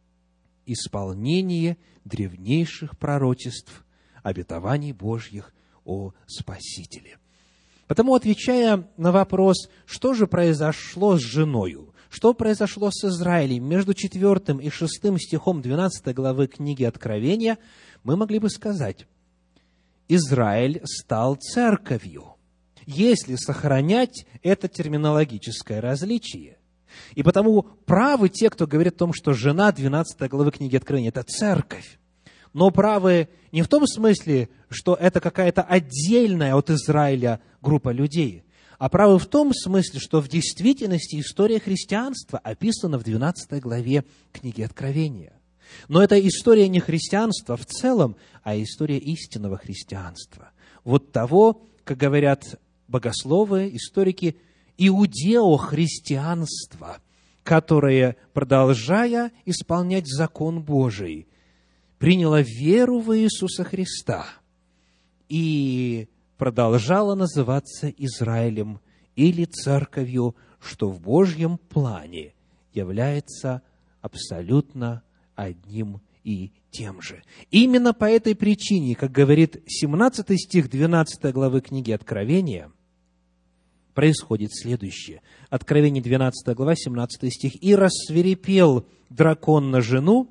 исполнение древнейших пророчеств, обетований Божьих о Спасителе. Потому, отвечая на вопрос, что же произошло с женою, что произошло с Израилем между 4 и 6 стихом 12 главы книги Откровения, мы могли бы сказать: Израиль стал церковью, если сохранять это терминологическое различие. И потому правы те, кто говорит о том, что жена 12 главы книги Откровения – это церковь. Но правы не в том смысле, что это какая-то отдельная от Израиля группа людей, а правы в том смысле, что в действительности история христианства описана в 12 главе книги Откровения. Но это история не христианства в целом, а история истинного христианства. Вот того, как говорят богословы, историки, иудеохристианства, которое, продолжая исполнять закон Божий, приняло веру в Иисуса Христа и продолжало называться Израилем или Церковью, что в Божьем плане является абсолютно одним и тем же. Именно по этой причине, как говорит 17 стих 12 главы книги Откровения, происходит следующее. Откровение 12 глава, 17 стих. «И рассвирепел дракон на жену,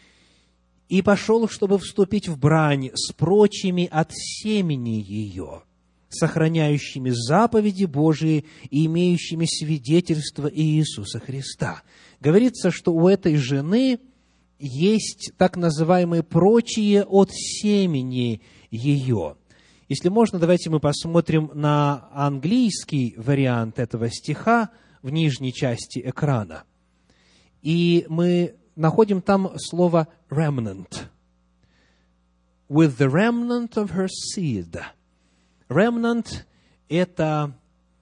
и пошел, чтобы вступить в брань с прочими от семени ее, сохраняющими заповеди Божии и имеющими свидетельство Иисуса Христа». Говорится, что у этой жены есть так называемые прочие от семени ее. Если можно, давайте мы посмотрим на английский вариант этого стиха в нижней части экрана. И мы находим там слово remnant. with the remnant of her seed. Remnant – это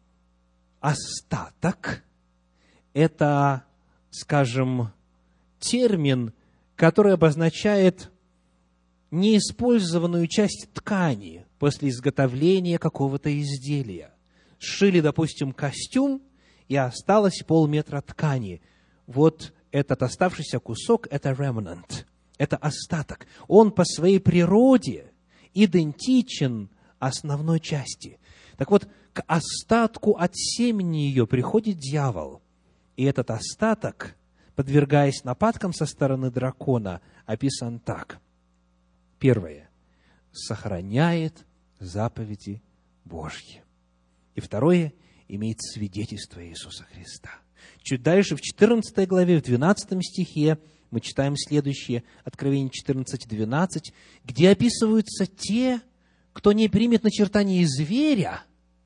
остаток, это, скажем, термин, который обозначает неиспользованную часть ткани после изготовления какого-то изделия. Сшили, допустим, костюм, и осталось полметра ткани. Вот этот оставшийся кусок – это remnant, это остаток. Он по своей природе идентичен основной части. Так вот, к остатку от семени ее приходит дьявол. И этот остаток, подвергаясь нападкам со стороны дракона, описан так. Первое. Сохраняет заповеди Божьи. И второе. Имеет свидетельство Иисуса Христа. Чуть дальше, в 14 главе, в 12 стихе, мы читаем следующее, Откровение 14:12, где описываются те, кто не примет начертание зверя,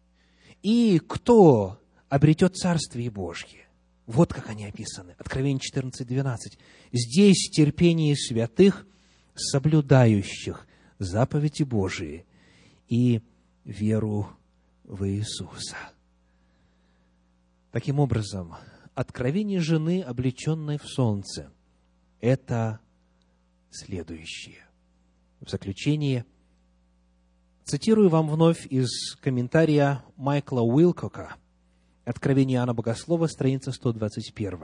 и кто обретет Царствие Божье. Вот как они описаны. Откровение 14:12. Здесь терпение святых, соблюдающих заповеди Божии и веру в Иисуса. Таким образом, откровение жены, облеченной в солнце, это следующее. В заключение цитирую вам вновь из комментария Майкла Уилкока, Откровение Иоанна Богослова, страница 121.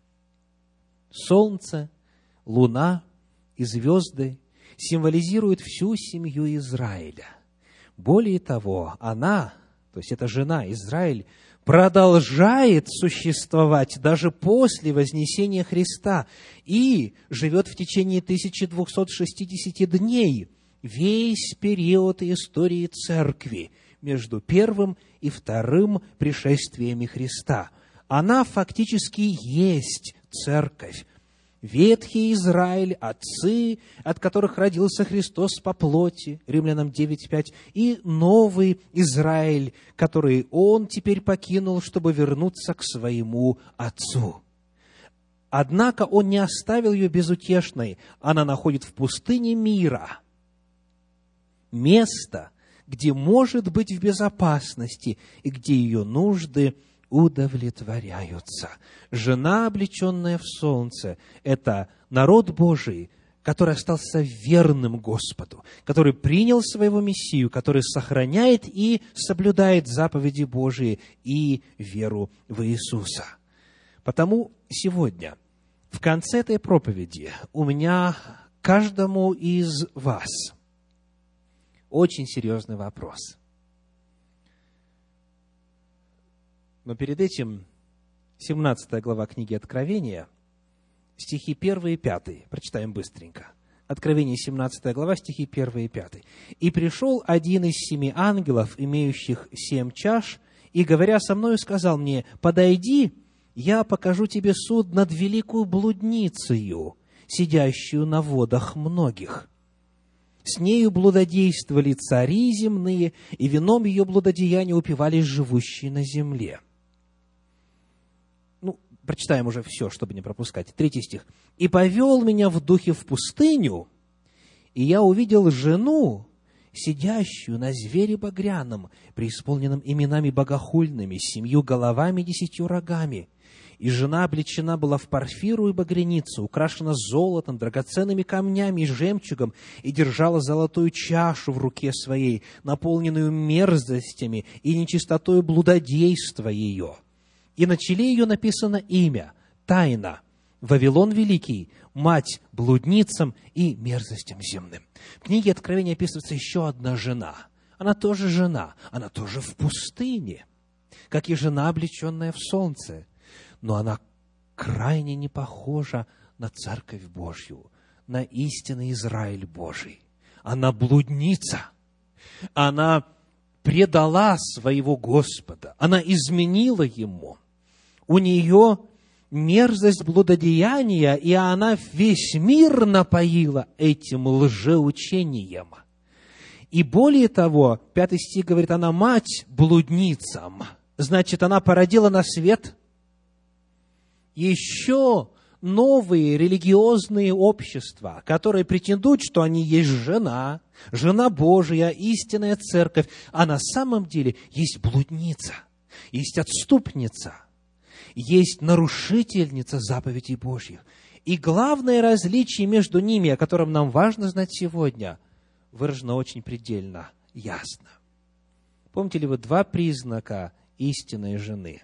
Солнце, луна и звезды символизируют всю семью Израиля. Более того, она, то есть эта жена, Израиль, продолжает существовать даже после вознесения Христа и живет в течение 1260 дней, весь период истории Церкви, между первым и вторым пришествиями Христа. Она фактически есть Церковь. Ветхий Израиль, отцы, от которых родился Христос по плоти, Римлянам 9:5, и новый Израиль, который Он теперь покинул, чтобы вернуться к своему Отцу. Однако Он не оставил ее безутешной. Она находит в пустыне мира место, где может быть в безопасности и где ее нужды удовлетворяются. Жена, облеченная в солнце, это народ Божий, который остался верным Господу, который принял своего Мессию, который сохраняет и соблюдает заповеди Божии и веру в Иисуса. Потому сегодня, в конце этой проповеди, у меня каждому из вас очень серьезный вопрос. Но перед этим 17 глава книги Откровения, стихи 1 и 5. Прочитаем быстренько. Откровение, 17 глава, стихи 1 и 5. «И пришел один из 7 ангелов, имеющих 7 чаш, и, говоря со мною, сказал мне: подойди, я покажу тебе суд над великую блудницею, сидящую на водах многих. С нею блудодействовали цари земные, и вином ее блудодеяния упивались живущие на земле». Прочитаем уже все, чтобы не пропускать. 3 стих. «И повел меня в духе в пустыню, и я увидел жену, сидящую на звере багряном, преисполненном именами богохульными, 7 головами, 10 рогами. И жена облечена была в парфиру и багряницу, украшена золотом, драгоценными камнями и жемчугом, и держала золотую чашу в руке своей, наполненную мерзостями и нечистотою блудодейства ее. И на челе ее написано имя, тайна, Вавилон Великий, мать блудницам и мерзостям земным». В книге Откровения описывается еще одна жена. Она тоже жена, она тоже в пустыне, как и жена, облеченная в солнце. Но она крайне не похожа на Церковь Божью, на истинный Израиль Божий. Она блудница, она предала своего Господа, она изменила Ему. У нее мерзость блудодеяния, и она весь мир напоила этим лжеучением. И более того, 5 стих говорит, она мать блудницам. Значит, она породила на свет еще новые религиозные общества, которые претендуют, что они есть жена Божия, истинная церковь, а на самом деле есть блудница, есть отступница, есть нарушительница заповедей Божьих. И главное различие между ними, о котором нам важно знать сегодня, выражено очень предельно ясно. Помните ли вы два признака истинной жены?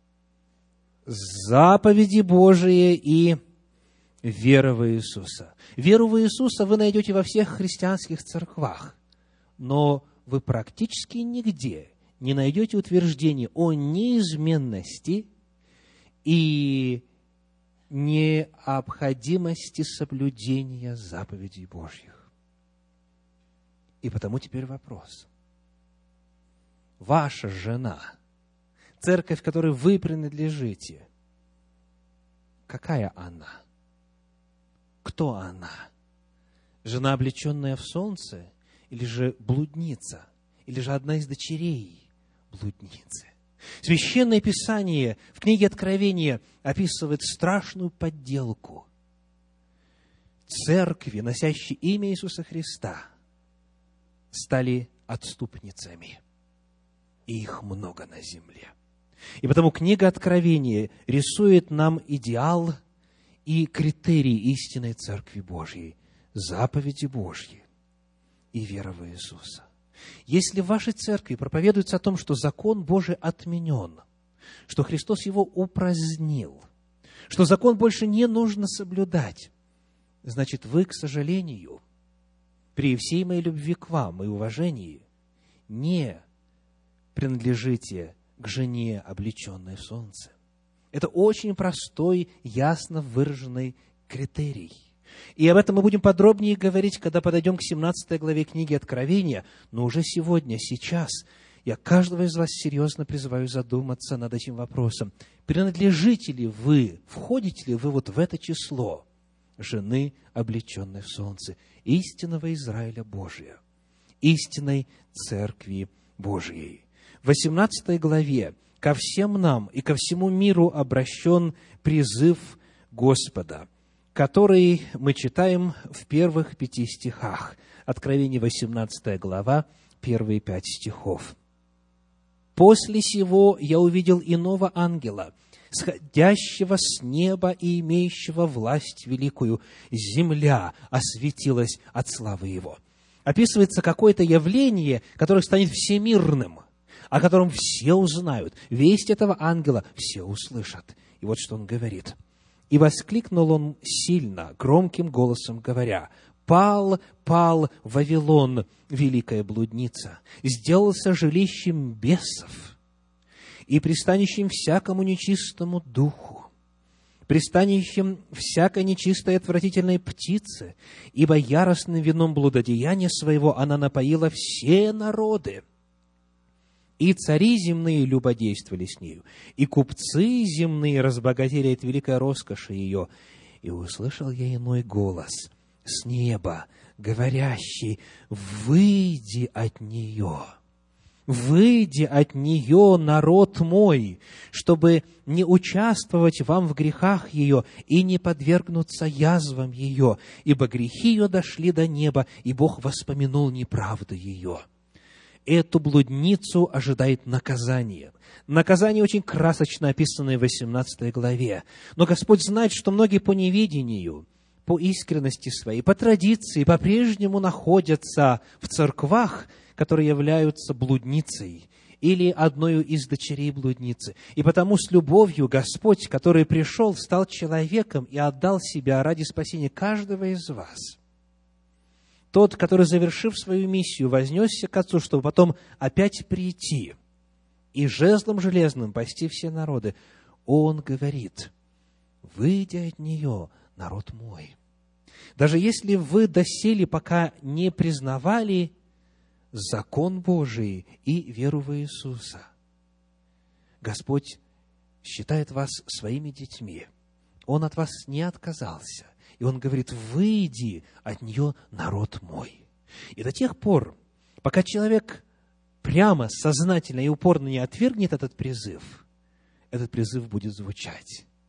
Заповеди Божии и вера в Иисуса. Веру в Иисуса вы найдете во всех христианских церквах, но вы практически нигде не найдете утверждений о неизменности и необходимости соблюдения заповедей Божьих. И потому теперь вопрос. Ваша жена, церковь, которой вы принадлежите, какая она? Кто она? Жена, облеченная в солнце, или же блудница, или же одна из дочерей блудницы? Священное Писание в книге Откровения описывает страшную подделку. Церкви, носящие имя Иисуса Христа, стали отступницами. И их много на земле. И потому книга Откровения рисует нам идеал и критерий истинной Церкви Божьей, заповеди Божьи и вера в Иисуса. Если в вашей церкви проповедуется о том, что закон Божий отменен, что Христос его упразднил, что закон больше не нужно соблюдать, значит, вы, к сожалению, при всей моей любви к вам и уважении, не принадлежите к жене, облеченной в солнце. Это очень простой, ясно выраженный критерий. И об этом мы будем подробнее говорить, когда подойдем к 17 главе книги Откровения. Но уже сегодня, сейчас, я каждого из вас серьезно призываю задуматься над этим вопросом. Принадлежите ли вы, входите ли вы вот в это число жены, облеченной в солнце, истинного Израиля Божия, истинной Церкви Божией? В 18 главе ко всем нам и ко всему миру обращен призыв Господа, который мы читаем в первых 5 стихах. Откровение, 18 глава, первые 5 стихов. «После сего я увидел иного ангела, сходящего с неба и имеющего власть великую. Земля осветилась от славы его». Описывается какое-то явление, которое станет всемирным, о котором все узнают. Весть этого ангела все услышат. И вот что он говорит. «И воскликнул он сильно, громким голосом, говоря: пал, пал Вавилон, великая блудница, сделался жилищем бесов и пристанищем всякому нечистому духу, пристанищем всякой нечистой и отвратительной птицы, ибо яростным вином блудодеяния своего она напоила все народы. И цари земные любодействовали с нею, и купцы земные разбогатели от великой роскоши ее. И услышал я иной голос с неба, говорящий: выйди от нее, народ мой, чтобы не участвовать вам в грехах ее и не подвергнуться язвам ее, ибо грехи ее дошли до неба, и Бог воспомянул неправду ее». Эту блудницу ожидает наказание. Наказание очень красочно описанное в 18 главе. Но Господь знает, что многие по неведению, по искренности своей, по традиции по-прежнему находятся в церквах, которые являются блудницей или одной из дочерей блудницы. И потому с любовью Господь, который пришел, стал человеком и отдал себя ради спасения каждого из вас. Тот, который, завершив свою миссию, вознесся к Отцу, чтобы потом опять прийти и жезлом железным пасти все народы, Он говорит: выйди от нее, народ мой. Даже если вы доселе пока не признавали закон Божий и веру в Иисуса, Господь считает вас своими детьми. Он от вас не отказался. И Он говорит: выйди от нее, народ мой. И до тех пор, пока человек прямо, сознательно и упорно не отвергнет этот призыв будет звучать.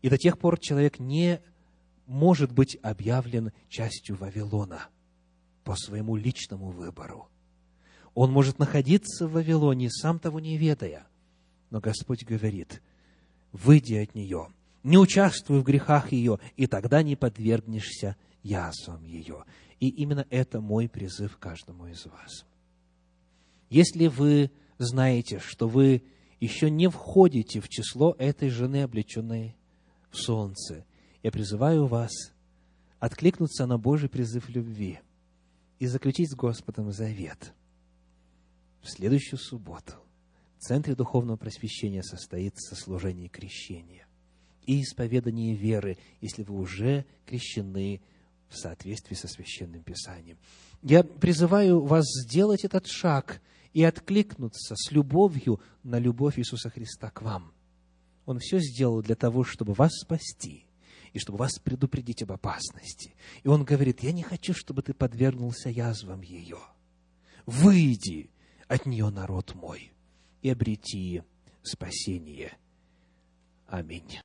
И до тех пор человек не может быть объявлен частью Вавилона по своему личному выбору. Он может находиться в Вавилоне, сам того не ведая. Но Господь говорит: выйди от нее, не участвуй в грехах ее, и тогда не подвергнешься язвам ее. И именно это мой призыв каждому из вас. Если вы знаете, что вы еще не входите в число этой жены, облеченной в солнце, я призываю вас откликнуться на Божий призыв любви и заключить с Господом завет. В следующую субботу в Центре Духовного Просвещения состоится служение крещения и исповедание веры, если вы уже крещены в соответствии со Священным Писанием. Я призываю вас сделать этот шаг и откликнуться с любовью на любовь Иисуса Христа к вам. Он все сделал для того, чтобы вас спасти и чтобы вас предупредить об опасности. И Он говорит: я не хочу, чтобы ты подвергнулся язвам ее. Выйди от нее, народ мой, и обрети спасение. Аминь.